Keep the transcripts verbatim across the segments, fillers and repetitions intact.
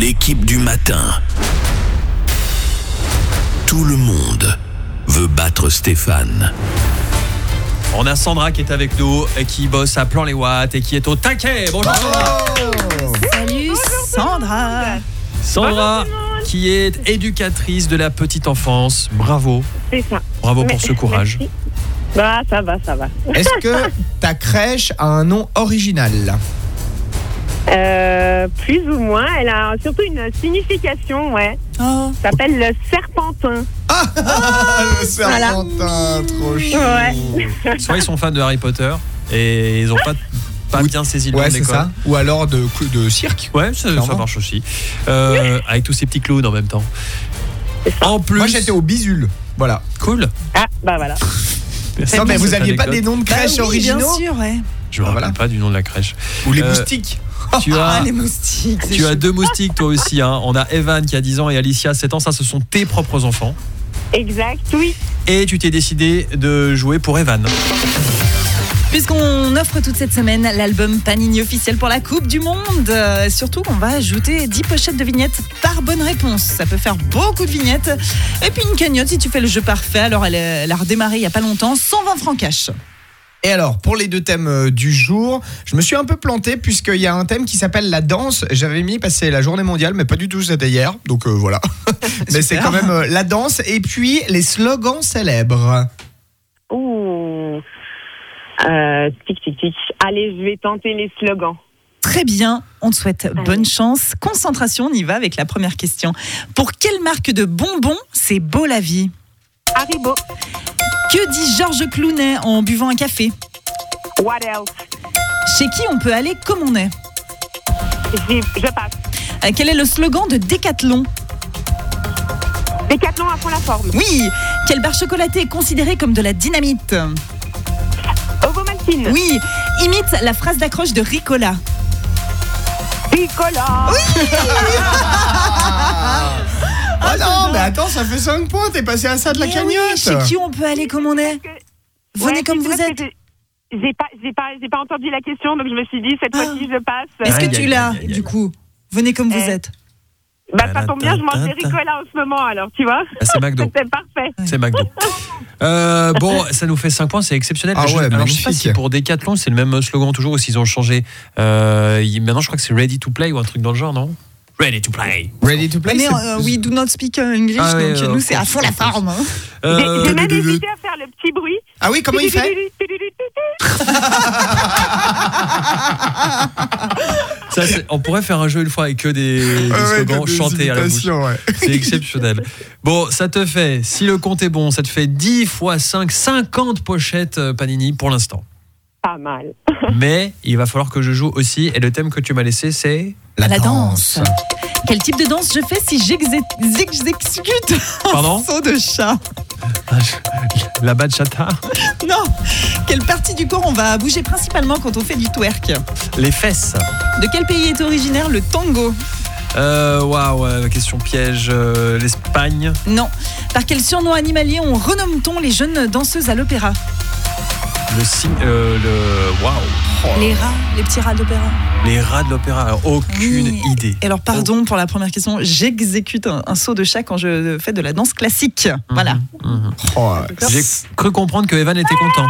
L'équipe du matin. Tout le monde veut battre Stéphane. On a Sandra qui est avec nous et qui bosse à Plan-les-Ouates et qui est au taquet. Bonjour Sandra. Salut Sandra. Sandra qui est éducatrice de la petite enfance. Bravo. C'est ça. Bravo pour Mais, ce courage. Merci. Bah ça va, ça va. Est-ce que ta crèche a un nom original ? Euh, plus ou moins, elle a surtout une signification, ouais. Oh. Ça s'appelle le serpentin. Ah, le serpentin, trop chou. Ouais. Soit ils sont fans de Harry Potter et ils ont pas pas Oui. bien saisi le Ouais, nom de c'est l'école. ça. Ou alors de, de cirque. Ouais, ça, ça Clairement. marche aussi. Euh, avec tous ces petits clowns en même temps. En plus, Moi, j'étais au Bisul. Voilà. cool. Ah, bah voilà. Merci Non, mais pour vous cette aviez pas anecdote. des noms de crèches Bah oui, bien originaux ? sûr, ouais. Je me Ah, rappelle voilà. pas du nom de la crèche. Ou les Euh, moustiques ? Tu Ah, as les moustiques. c'est Tu as chou. deux moustiques toi aussi hein. On a Evan qui a dix ans et Alicia sept ans, ça ce sont tes propres enfants. Exact, oui. Et tu t'es décidé de jouer pour Evan. Puisqu'on offre toute cette semaine l'album Panini officiel pour la Coupe du Monde. Euh, surtout qu'on va ajouter dix pochettes de vignettes par bonne réponse. Ça peut faire beaucoup de vignettes. Et puis une cagnotte si tu fais le jeu parfait. Alors elle, est- elle a redémarré il n'y a pas longtemps. cent vingt francs cash. Et alors, pour les deux thèmes euh, du jour, je me suis un peu planté puisqu'il y a un thème qui s'appelle la danse. J'avais mis passer la journée mondiale, mais pas du tout, c'était hier. Donc euh, voilà. Mais c'est quand même euh, la danse. Et puis, les slogans célèbres. Ouh. Euh, tic, tic, tic. Allez, je vais tenter les slogans. Très bien, on te souhaite bonne chance. Concentration, on y va avec la première question. Pour quelle marque de bonbons c'est beau la vie ? Haribo. Que dit Georges Clooney en buvant un café ? What else? Chez qui on peut aller comme on est ? J'ai- Je passe. Euh, Quel est le slogan de Décathlon ? Décathlon à fond la forme. Oui. Quelle barre chocolatée est considérée comme de la dynamite ? Ovomaltine. Oui. Imite la phrase d'accroche de Ricola. Ricola. Ah non, mais attends, ça fait cinq points, t'es passé à ça de la Eh oui, cagnotte. chez qui on peut aller comme on est ? Venez Ouais, comme c'est vous vrai êtes. que j'ai- J'ai pas, j'ai pas, j'ai pas entendu la question, donc je me suis dit cette Ah. fois-ci je passe. Est-ce Aïe, que tu aïe, l'as, aïe, aïe, aïe. du coup ? Venez comme vous Eh. êtes. Bah ça tombe bien, je mange des Ricola en ce moment, alors tu vois. Ah, c'est McDo. C'est parfait. C'est McDo. Euh, bon, ça nous fait cinq points, c'est exceptionnel. Ah Je- ouais, alors je sais pas magnifique. si pour Decathlon c'est le même slogan toujours ou s'ils ont changé. Euh, il- maintenant je crois que c'est Ready to Play ou un truc dans le genre, non ? Ready to Play. Ready to play. Mais c'est- euh, we do not speak English, Ah ouais, donc euh, nous c'est à fond la of course. forme. hein. J'ai Euh, j'ai même hésité à faire le petit bruit. Ah oui, comment il fait ? ça, c'est- on pourrait faire un jeu une fois avec que des, des Ah ouais, slogans que des chantés à la bouche. imitations, ouais. C'est exceptionnel. Bon, ça te fait, si le compte est bon, ça te fait dix fois cinq, cinquante pochettes euh, Panini pour l'instant. Pas mal. Mais il va falloir que je joue aussi. Et le thème que tu m'as laissé, c'est... La, La danse. danse. Quel type de danse je fais si j'exé- j'exécute Pardon un saut de chat ? La bachata. Non. Quelle partie du corps on va bouger principalement quand on fait du twerk ? Les fesses. De quel pays est originaire le tango ? Euh, waouh, euh, question piège. euh, L'Espagne. Non. Par quel surnom animalier on renomme-t-on les jeunes danseuses à l'opéra ? Le signe... euh, le... Waouh. Oh, Les rats, les petits rats d'opéra. les rats de l'opéra. Alors, aucune Oui. idée. Et alors, pardon pour la première question, j'exécute un, un saut de chat quand je fais de la danse classique. Voilà. Mhm. Oh, J'ai cru comprendre que Evan était content.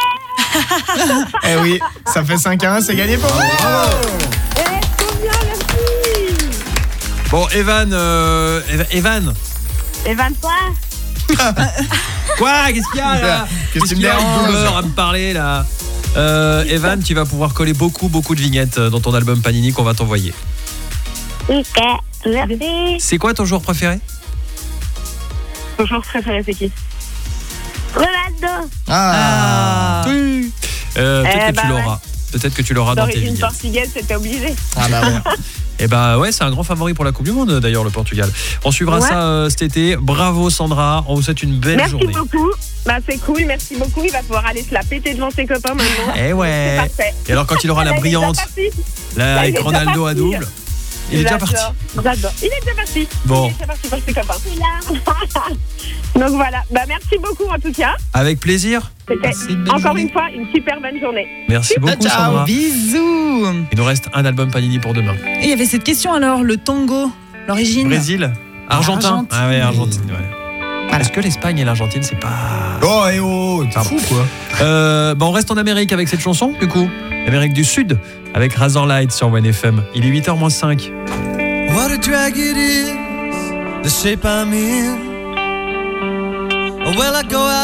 eh oui, ça fait cinq à un, c'est gagné pour vous. Eh, trop bien, merci. Bon, Evan... euh, Eva- Evan. Et vingt-trois. Quoi? Qu'est-ce qu'il y a là? Qu'est-ce qui me qu'il y a, dérange? boomer, à me parler là? Euh, Evan, tu vas pouvoir coller beaucoup, beaucoup de vignettes dans ton album Panini qu'on va t'envoyer. Ok, merci. C'est quoi ton joueur préféré? Ton joueur préféré, c'est qui? Ronaldo. Ah, Ah. Oui. Euh, peut-être Eh que bah tu ouais. l'auras. Peut-être que tu l'auras dans tes D'origine vignettes. portugaise, c'était obligé. ah bah ouais. Et bah ouais, c'est un grand favori pour la Coupe du Monde d'ailleurs, le Portugal. On suivra Ouais. ça euh, cet été. Bravo Sandra, on vous souhaite une belle Merci journée. beaucoup. Bah, c'est cool, merci beaucoup. Il va pouvoir aller se la péter devant ses copains maintenant. Eh ouais. C'est parfait. Et alors quand il aura la Là, il est déjà brillante, parti. là, Là, il avec est déjà Ronaldo à parti. double, il est déjà parti. J'adore, J'adore. Il est déjà parti. Bon. Il est déjà parti pour ses copains. Donc voilà. Bah, merci beaucoup en tout cas. Avec plaisir. C'était Merci, une belle encore journée. une fois une super bonne journée. Merci beaucoup Ciao. Sandra. Bisous. Il nous reste un album Panini pour demain. Et il y avait cette question alors, le tango, L'origine. Brésil. Argentin. Argentine. Ah ouais, Argentine, ouais. Voilà. Est-ce que l'Espagne et l'Argentine, c'est pas... Oh et oh, t'es fou quoi. Euh, bah on reste en Amérique avec cette chanson, du coup. Amérique du Sud, avec Razorlight sur One F M. Il est huit heures moins cinq. What a drag it is, the shape I'm in. Well, I go out.